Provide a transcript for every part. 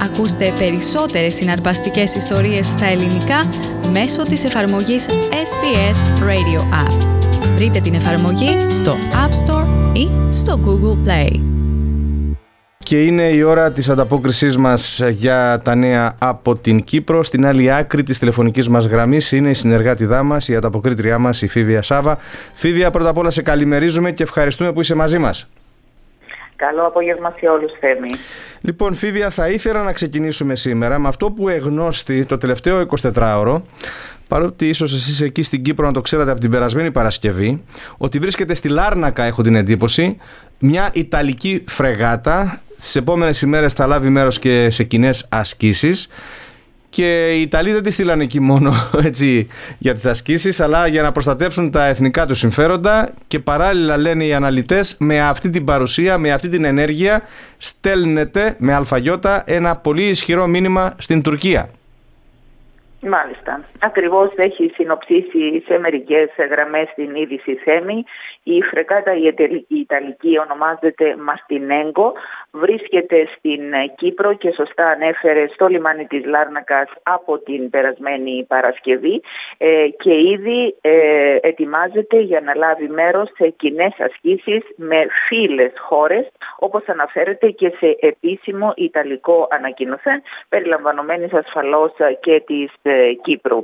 Ακούστε περισσότερες συναρπαστικές ιστορίες στα ελληνικά μέσω της εφαρμογής SBS Radio App. Βρείτε την εφαρμογή στο App Store ή στο Google Play. Και είναι η ώρα της ανταπόκρισής μας για τα νέα από την Κύπρο. Στην άλλη άκρη της τηλεφωνικής μας γραμμής είναι η συνεργάτηδά μας, η ανταποκρίτριά μας, η Φίβια Σάβα. Φίβια, πρώτα απ' όλα σε καλημερίζουμε και ευχαριστούμε που είσαι μαζί μας. Καλό απόγευμα σε όλους, Θέμη. Λοιπόν, Φίβια, θα ήθελα να ξεκινήσουμε σήμερα με αυτό που εγνώστη το τελευταίο 24ωρο, παρότι ίσως εσείς εκεί στην Κύπρο να το ξέρατε από την περασμένη Παρασκευή, ότι βρίσκεται στη Λάρνακα, έχω την εντύπωση, μια Ιταλική φρεγάτα. Στις επόμενες ημέρες θα λάβει μέρος και σε κοινές ασκήσεις. Και οι Ιταλοί δεν τη στείλαν εκεί μόνο έτσι, για τις ασκήσεις, αλλά για να προστατεύσουν τα εθνικά τους συμφέροντα, και παράλληλα, λένε οι αναλυτές, με αυτή την παρουσία, με αυτή την ενέργεια στέλνεται με αλφαγιώτα ένα πολύ ισχυρό μήνυμα στην Τουρκία. Μάλιστα. Ακριβώς έχει συνοψίσει σε μερικές γραμμές την είδηση, Θέμη. Η φρεγάτα η Ιταλική ονομάζεται Μαστινέγκο. Βρίσκεται στην Κύπρο και σωστά ανέφερε στο λιμάνι της Λάρνακας από την περασμένη Παρασκευή και ήδη ετοιμάζεται για να λάβει μέρος σε κοινές ασκήσεις με φίλες χώρες, όπως αναφέρεται και σε επίσημο Ιταλικό ανακοίνωσαν, περιλαμβανομένης ασφαλώς και της Κύπρου.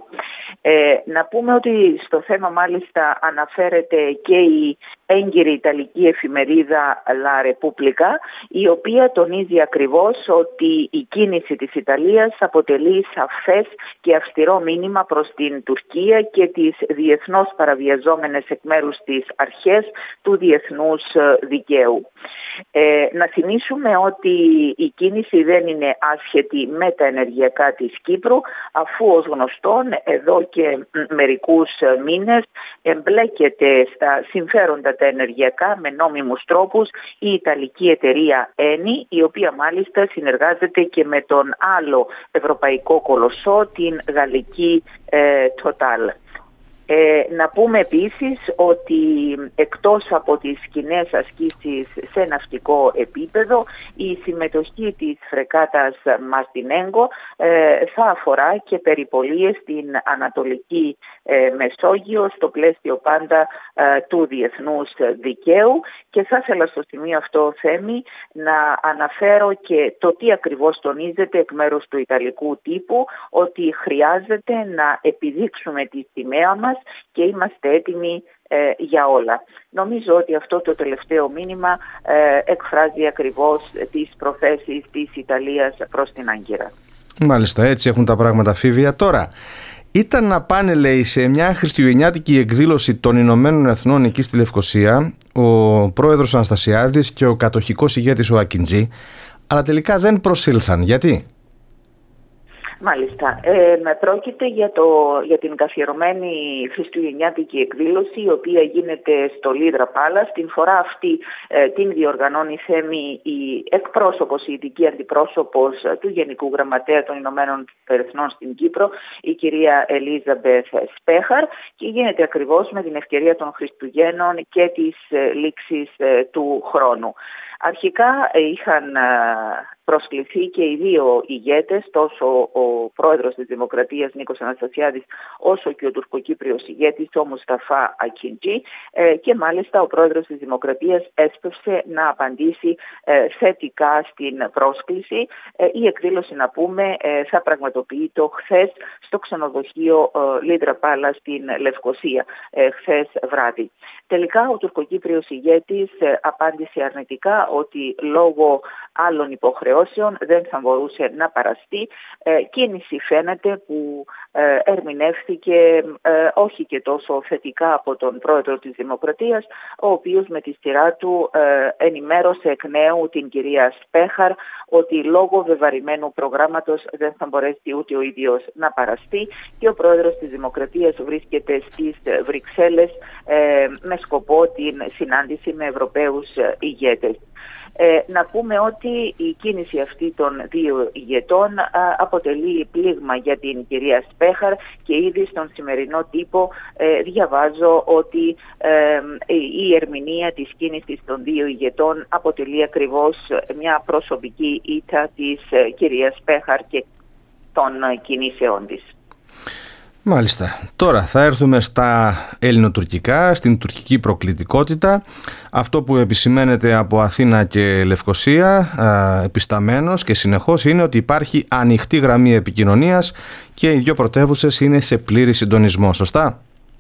Να πούμε ότι στο θέμα μάλιστα αναφέρεται και η έγκυρη Ιταλική εφημερίδα La Repubblica, η οποία τονίζει ακριβώς ότι η κίνηση της Ιταλίας αποτελεί σαφές και αυστηρό μήνυμα προς την Τουρκία και τις διεθνώς παραβιαζόμενες εκ μέρους της αρχές του διεθνούς δικαίου. Να θυμίσουμε ότι η κίνηση δεν είναι άσχετη με τα ενεργειακά της Κύπρου, αφού ως γνωστόν εδώ και μερικούς μήνες εμπλέκεται στα συμφέροντα τα ενεργειακά με νόμιμους τρόπους η Ιταλική εταιρεία Eni, η οποία μάλιστα συνεργάζεται και με τον άλλο ευρωπαϊκό κολοσσό, την γαλλική Total. Να πούμε επίσης ότι εκτός από τις κοινές ασκήσεις σε ναυτικό επίπεδο, η συμμετοχή της φρεγάτας Μαστινέγκο θα αφορά και περιπολίες στην Ανατολική Μεσόγειο, στο πλαίσιο πάντα του διεθνούς δικαίου. Και θα ήθελα στο σημείο αυτό, Θέμη, να αναφέρω και το τι ακριβώς τονίζεται εκ μέρους του Ιταλικού τύπου, ότι χρειάζεται να επιδείξουμε τη σημαία μας και είμαστε έτοιμοι για όλα. Νομίζω ότι αυτό το τελευταίο μήνυμα εκφράζει ακριβώς τις προθέσεις της Ιταλίας προς την Άγκυρα. Μάλιστα, έτσι έχουν τα πράγματα, Φίβια. Τώρα, ήταν να πάνε, λέει, σε μια χριστουγεννιάτικη εκδήλωση των Ηνωμένων Εθνών εκεί στη Λευκοσία ο πρόεδρος Αναστασιάδης και ο κατοχικός ηγέτης ο Ακιντζή, αλλά τελικά δεν προσήλθαν. Γιατί? Μάλιστα. Πρόκειται για την καθιερωμένη χριστουγεννιάτικη εκδήλωση, η οποία γίνεται στο Λίδρα Πάλας. Την φορά αυτή την διοργανώνει, Θέμη, η εκπρόσωπος, η ειδική αντιπρόσωπος του Γενικού Γραμματέα των Ηνωμένων Εθνών στην Κύπρο, η κυρία Ελίζαμπεθ Σπέχαρ, και γίνεται ακριβώς με την ευκαιρία των Χριστουγέννων και της λήξης του χρόνου. Αρχικά είχαν προσκληθεί και οι δύο ηγέτες, τόσο ο πρόεδρος της Δημοκρατίας Νίκος Αναστασιάδης, όσο και ο τουρκοκύπριος ηγέτης ο Μουσταφά Ακιντζή, και μάλιστα ο πρόεδρος της Δημοκρατίας έσπευσε να απαντήσει θετικά στην πρόσκληση. Η εκδήλωση, να πούμε, θα πραγματοποιείται χθες στο ξενοδοχείο Λίδρα Πάλα στην Λευκοσία, χθες βράδυ. Τελικά ο τουρκοκύπριος ηγέτης απάντησε αρνητικά ότι λόγω άλλων υποχρεώσεων δεν θα μπορούσε να παραστεί. Κίνηση φαίνεται που ερμηνεύθηκε όχι και τόσο θετικά από τον πρόεδρο της Δημοκρατίας, ο οποίος με τη σειρά του ενημέρωσε εκ νέου την κυρία Σπέχαρ ότι λόγω βεβαρημένου προγράμματος δεν θα μπορέσει ούτε ο ίδιος να παραστεί, και ο πρόεδρος της Δημοκρατίας βρίσκεται στις Βρυξέλλες με σκοπό την συνάντηση με Ευρωπαίους ηγέτες. Να πούμε ότι η κίνηση αυτή των δύο ηγετών αποτελεί πλήγμα για την κυρία Σπέχαρ και ήδη στον σημερινό τύπο διαβάζω ότι η ερμηνεία της κίνησης των δύο ηγετών αποτελεί ακριβώς μια προσωπική ήττα της κυρίας Σπέχαρ και των κινήσεών της. Μάλιστα. Τώρα θα έρθουμε στα ελληνοτουρκικά, στην τουρκική προκλητικότητα. Αυτό που επισημαίνεται από Αθήνα και Λευκοσία επισταμένος και συνεχώς είναι ότι υπάρχει ανοιχτή γραμμή επικοινωνίας και οι δύο πρωτεύουσες είναι σε πλήρη συντονισμό. Σωστά?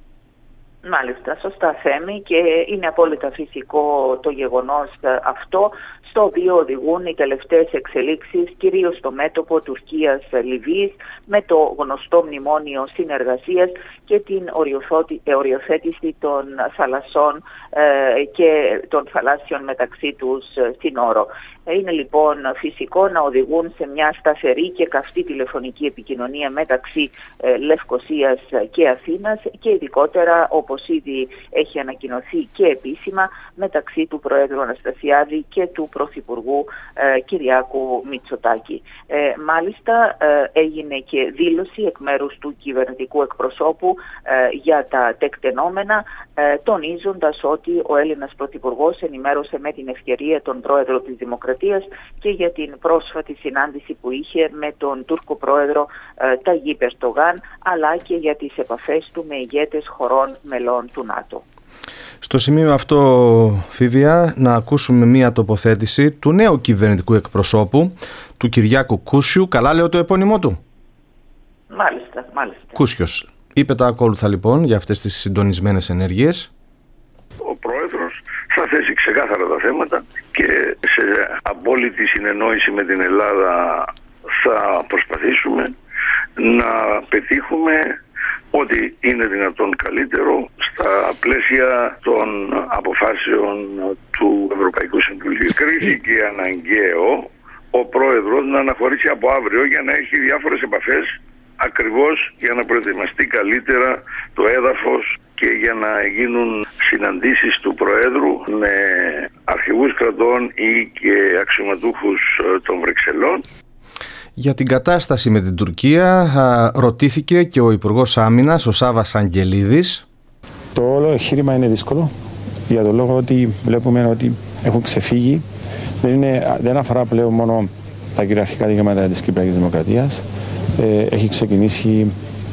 Μάλιστα, σωστά Θέμη, και είναι απόλυτα φυσικό το γεγονός αυτό, στο οποίο οδηγούν οι τελευταίες εξελίξεις κυρίως στο μέτωπο Τουρκίας-Λιβύης με το γνωστό μνημόνιο συνεργασίας και την οριοθέτηση των θαλασσών και των θαλάσσιων μεταξύ τους συνόρων. Είναι λοιπόν φυσικό να οδηγούν σε μια σταθερή και καυτή τηλεφωνική επικοινωνία μεταξύ Λευκοσίας και Αθήνας και ειδικότερα, όπως ήδη έχει ανακοινωθεί και επίσημα, μεταξύ του Προέδρου Αναστασιάδη και του Πρωθυπουργού Κυριάκου Μητσοτάκη. Μάλιστα έγινε και δήλωση εκ μέρους του κυβερνητικού εκπροσώπου για τα τεκτενόμενα, τονίζοντας ότι ο Έλληνας Πρωθυπουργός ενημέρωσε με την ευκαιρία τον Πρόεδρο της Δημοκρατίας και για την πρόσφατη συνάντηση που είχε με τον Τούρκο Πρόεδρο Ταγίπ Ερντογάν, αλλά και για τις επαφές του με ηγέτες χωρών μελών του ΝΑΤΟ. Στο σημείο αυτό, Φίβια, να ακούσουμε μία τοποθέτηση του νέου κυβερνητικού εκπροσώπου, του Κυριάκου Κούσιου. Καλά λέω το επώνυμό του? Μάλιστα. Κούσιος. Είπε τα ακόλουθα λοιπόν για αυτές τις συντονισμένες ενέργειες. Ο Πρόεδρος θα θέσει ξεκάθαρα τα θέματα και σε απόλυτη συνεννόηση με την Ελλάδα θα προσπαθήσουμε να πετύχουμε ό,τι είναι δυνατόν καλύτερο στα πλαίσια των αποφάσεων του Ευρωπαϊκού Συμβουλίου. Κρίθηκε αναγκαίο ο Πρόεδρος να αναχωρήσει από αύριο για να έχει διάφορες επαφές, ακριβώς για να προετοιμαστεί καλύτερα το έδαφος και για να γίνουν συναντήσεις του Προέδρου με αρχηγούς κρατών ή και αξιωματούχους των Βρυξελών. Για την κατάσταση με την Τουρκία ρωτήθηκε και ο Υπουργός Άμυνας, ο Σάββας Αγγελίδης. Το όλο εγχείρημα είναι δύσκολο για τον λόγο ότι βλέπουμε ότι έχουν ξεφύγει. Δεν αφορά πλέον μόνο τα κυριαρχικά δικαιώματα της Κυπριακής Δημοκρατίας. Έχει ξεκινήσει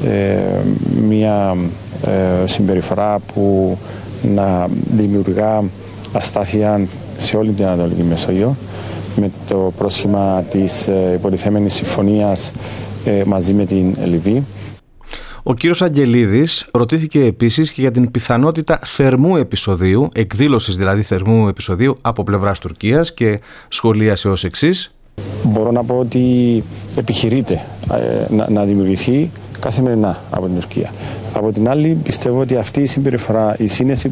μια συμπεριφορά που να δημιουργά αστάθεια σε όλη την Ανατολική Μεσόγειο με το πρόσχημα της υποτιθέμενης συμφωνίας μαζί με την Λιβύη. Ο κύριος Αγγελίδης ρωτήθηκε επίσης και για την πιθανότητα θερμού επεισοδίου, εκδήλωσης δηλαδή θερμού επεισοδίου από πλευράς Τουρκίας, και σχολίασε ως εξής. Μπορώ να πω ότι επιχειρείται να δημιουργηθεί καθημερινά από την Τουρκία. Από την άλλη, πιστεύω ότι αυτή η συμπεριφορά, η σύνεση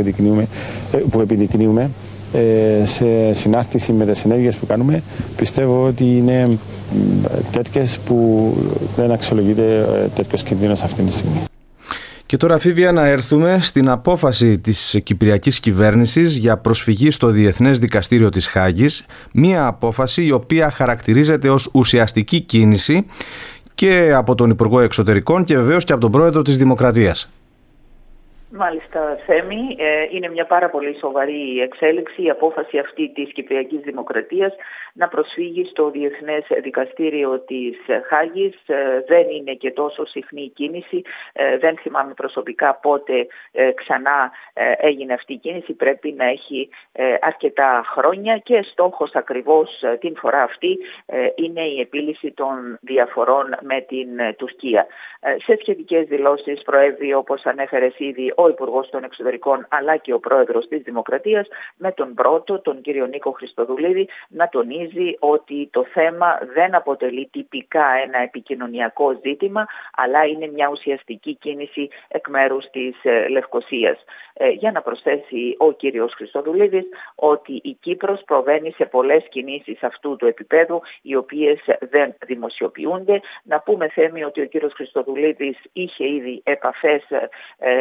που επιδεικνύουμε σε συνάρτηση με τις ενέργειες που κάνουμε, πιστεύω ότι είναι τέτοιες που δεν αξιολογείται τέτοιος κινδύνος αυτή τη στιγμή. Και τώρα, Φίβια, να έρθουμε στην απόφαση της κυπριακής κυβέρνησης για προσφυγή στο Διεθνές Δικαστήριο της Χάγης, μία απόφαση η οποία χαρακτηρίζεται ως ουσιαστική κίνηση και από τον Υπουργό Εξωτερικών και βεβαίως και από τον Πρόεδρο της Δημοκρατίας. Μάλιστα, Θέμη, είναι μια πάρα πολύ σοβαρή εξέλιξη η απόφαση αυτή της Κυπριακής Δημοκρατίας να προσφύγει στο Διεθνές Δικαστήριο της Χάγης. Δεν είναι και τόσο συχνή η κίνηση. Δεν θυμάμαι προσωπικά πότε ξανά έγινε αυτή η κίνηση. Πρέπει να έχει αρκετά χρόνια και στόχος ακριβώς την φορά αυτή είναι η επίλυση των διαφορών με την Τουρκία. Σε σχετικές δηλώσεις προέβη, όπως ανέφερες ήδη, ο Υπουργός των Εξωτερικών αλλά και ο Πρόεδρος της Δημοκρατίας, με τον πρώτο, τον κύριο Νίκο Χριστοδουλίδη, να τονίζει ότι το θέμα δεν αποτελεί τυπικά ένα επικοινωνιακό ζήτημα, αλλά είναι μια ουσιαστική κίνηση εκ μέρους της Λευκοσίας. Για να προσθέσει ο κύριος Χριστοδουλίδης ότι η Κύπρος προβαίνει σε πολλές κινήσεις αυτού του επίπεδου, οι οποίες δεν δημοσιοποιούνται. Να πούμε, Θέμη, ότι ο κύριος Χριστοδουλίδης είχε ήδη επαφές επί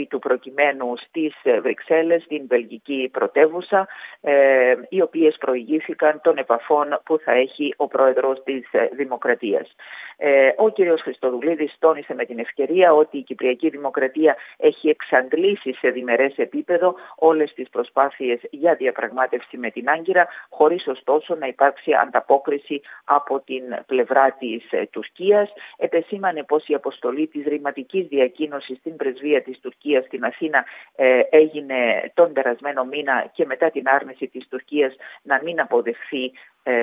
του προκειμένου στις Βρυξέλλες, στην βελγική πρωτεύουσα, οι οποίες προηγήθηκαν των επαφών που θα έχει ο πρόεδρος της Δημοκρατίας. Ο κ. Χριστοδουλίδης τόνισε με την ευκαιρία ότι η Κυπριακή Δημοκρατία έχει εξαντλήσει σε διμερές επίπεδο όλες τις προσπάθειες για διαπραγμάτευση με την Άγκυρα, χωρίς ωστόσο να υπάρξει ανταπόκριση από την πλευρά της Τουρκίας. Επεσήμανε πως η αποστολή της ρηματικής διακοίνωσης στην πρεσβεία της Τουρκίας στην Αθήνα έγινε τον περασμένο μήνα και μετά την άρνηση της Τουρκίας να μην αποδεχθεί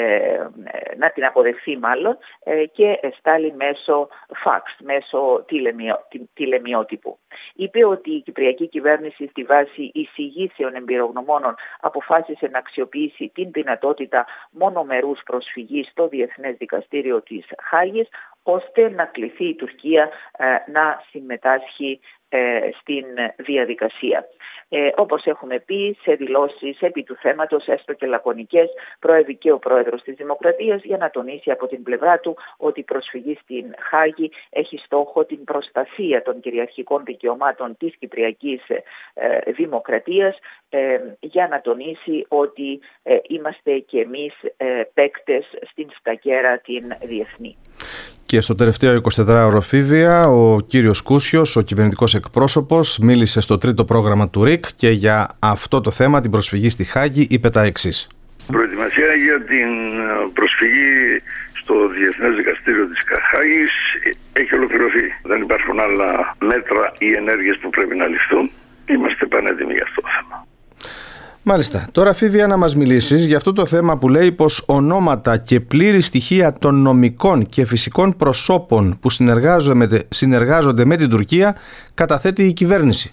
την αποδεχθεί μάλλον και εστάλει μέσω φαξ, μέσω τηλεμιότυπου. Είπε ότι η Κυπριακή κυβέρνηση στη βάση εισηγήσεων εμπειρογνωμόνων αποφάσισε να αξιοποιήσει την δυνατότητα μονομερούς προσφυγής στο Διεθνές Δικαστήριο της Χάγης, ώστε να κληθεί η Τουρκία να συμμετάσχει στην διαδικασία. Όπως έχουμε πει, σε δηλώσεις επί του θέματος, έστω και λακωνικές, προέβη και ο πρόεδρος της Δημοκρατίας για να τονίσει από την πλευρά του ότι η προσφυγή στην Χάγη έχει στόχο την προστασία των κυριαρχικών δικαιωμάτων της Κυπριακής Δημοκρατίας, για να τονίσει ότι είμαστε και εμείς παίκτες στην σκακέρα την διεθνή. Και στο τελευταίο 24ωρο, Φίβια, ο κύριος Κούσιος, ο κυβερνητικός εκπρόσωπος, μίλησε στο τρίτο πρόγραμμα του ΡΙΚ και για αυτό το θέμα, την προσφυγή στη Χάγη, είπε τα εξής. Η προετοιμασία για την προσφυγή στο Διεθνές Δικαστήριο της Χάγης έχει ολοκληρωθεί. Δεν υπάρχουν άλλα μέτρα ή ενέργειες που πρέπει να ληφθούν. Είμαστε πανέτοιμοι για αυτό το θέμα. Μάλιστα. Τώρα, Φίβια, να μας μιλήσεις για αυτό το θέμα που λέει πως ονόματα και πλήρη στοιχεία των νομικών και φυσικών προσώπων που συνεργάζονται με την Τουρκία καταθέτει η κυβέρνηση.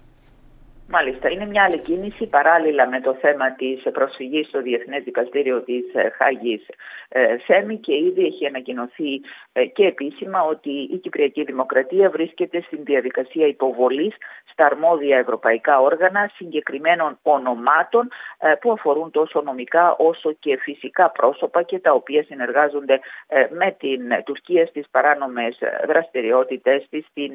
Μάλιστα, είναι μια άλλη κίνηση παράλληλα με το θέμα της προσφυγής στο Διεθνές Δικαστήριο της Χάγης ΣΕΜΗ, και ήδη έχει ανακοινωθεί και επίσημα ότι η Κυπριακή Δημοκρατία βρίσκεται στην διαδικασία υποβολής στα αρμόδια ευρωπαϊκά όργανα συγκεκριμένων ονομάτων που αφορούν τόσο νομικά όσο και φυσικά πρόσωπα και τα οποία συνεργάζονται με την Τουρκία στις παράνομες δραστηριότητες της στην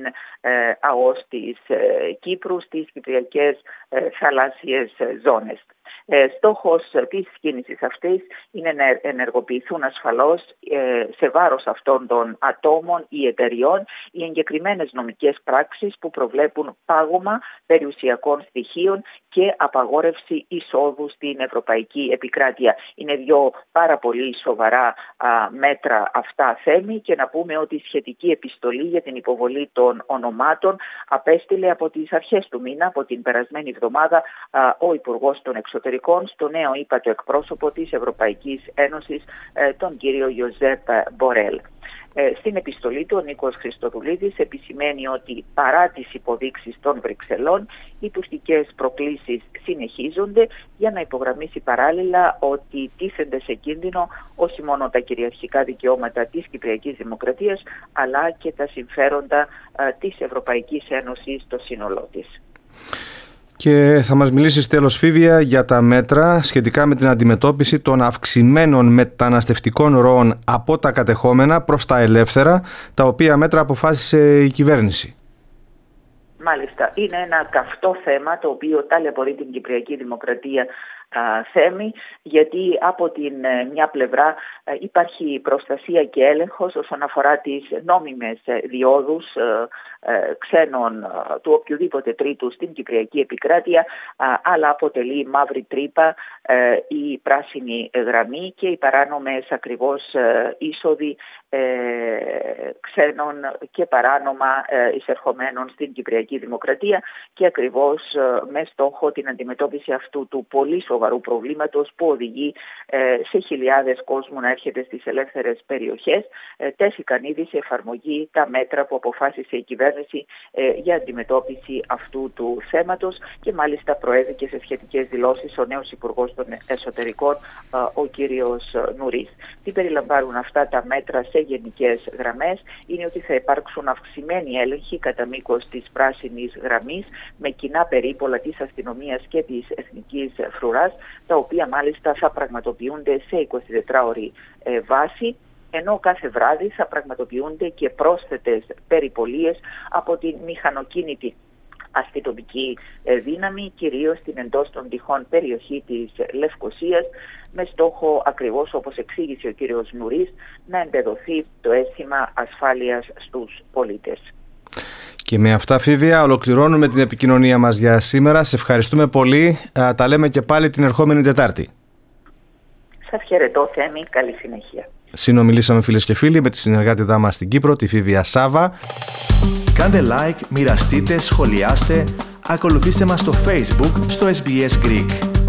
ΑΟΣ της Κύπρου, στις Κυπριακές θαλάσσιες ζώνες. Στόχος της κίνησης αυτής είναι να ενεργοποιηθούν ασφαλώς σε βάρος αυτών των ατόμων ή εταιριών οι εγκεκριμένες νομικές πράξεις που προβλέπουν πάγωμα περιουσιακών στοιχείων και απαγόρευση εισόδου στην ευρωπαϊκή επικράτεια. Είναι δύο πάρα πολύ σοβαρά μέτρα αυτά, Θέμη, και να πούμε ότι η σχετική επιστολή για την υποβολή των ονομάτων απέστειλε από τις αρχές του μήνα, από την περασμένη εβδομάδα, ο Υπουργός των Εξωτερικών στο νέο ύπατο εκπρόσωπο της Ευρωπαϊκής Ένωσης, τον κύριο Ιωζέπ Μπορέλ. Στην επιστολή του, ο Νίκος Χριστοδουλίδης επισημαίνει ότι παρά τις υποδείξεις των Βρυξελών, οι τουρκικές προκλήσεις συνεχίζονται, για να υπογραμμίσει παράλληλα ότι τίθενται σε κίνδυνο όχι μόνο τα κυριαρχικά δικαιώματα της Κυπριακής Δημοκρατίας, αλλά και τα συμφέροντα της Ευρωπαϊκής Ένωσης στο σύνολό της. Και θα μας μιλήσεις τέλος, Φίβια, για τα μέτρα σχετικά με την αντιμετώπιση των αυξημένων μεταναστευτικών ροών από τα κατεχόμενα προς τα ελεύθερα, τα οποία μέτρα αποφάσισε η κυβέρνηση. Μάλιστα, είναι ένα καυτό θέμα το οποίο ταλαιπωρεί την Κυπριακή Δημοκρατία, Θέμη, γιατί από την μια πλευρά υπάρχει προστασία και έλεγχος όσον αφορά τις νόμιμες διόδους ξένων του οποιοδήποτε τρίτου στην Κυπριακή επικράτεια, αλλά αποτελεί μαύρη τρύπα η πράσινη γραμμή και οι παράνομες ακριβώς είσοδοι ξένων και παράνομα εισερχομένων στην Κυπριακή Δημοκρατία, και ακριβώς με στόχο την αντιμετώπιση αυτού του πολύ σοβαρού προβλήματος που οδηγεί σε χιλιάδες κόσμου να έρχεται στις ελεύθερες περιοχές, τέθηκαν ήδη σε εφαρμογή τα μέτρα που αποφάσισε η κυβέρνηση για αντιμετώπιση αυτού του θέματος, και μάλιστα προέβηκε σε σχετικές δηλώσεις ο νέος Υπουργός των Εσωτερικών, ο κύριος Νουρίς. Τι περιλαμβάνουν αυτά τα μέτρα σε γενικές γραμμές? Είναι ότι θα υπάρξουν αυξημένοι έλεγχοι κατά μήκος της πράσινης γραμμής, με κοινά περίπολα της αστυνομίας και της εθνικής φρουράς, τα οποία μάλιστα θα πραγματοποιούνται σε 24ωρη βάση, ενώ κάθε βράδυ θα πραγματοποιούνται και πρόσθετες περιπολίες από τη μηχανοκίνητη αστυνομική δύναμη, κυρίως στην εντός των τυχών περιοχή της Λευκωσίας, με στόχο ακριβώς, όπως εξήγησε ο κύριος Νουρής, να εμπεδοθεί το αίσθημα ασφάλειας στους πολίτες. Και με αυτά, Φίβια, ολοκληρώνουμε την επικοινωνία μας για σήμερα. Σε ευχαριστούμε πολύ. Τα λέμε και πάλι την ερχόμενη Τετάρτη. Σας χαιρετώ, Θέμη. Καλή συνέχεια. Συνομιλήσαμε, φίλες και φίλοι, με τη συνεργάτηδά μας στην Κύπρο, τη Φίβια Σάβα. Κάντε like, μοιραστείτε, σχολιάστε, ακολουθήστε μας στο Facebook, στο SBS Greek.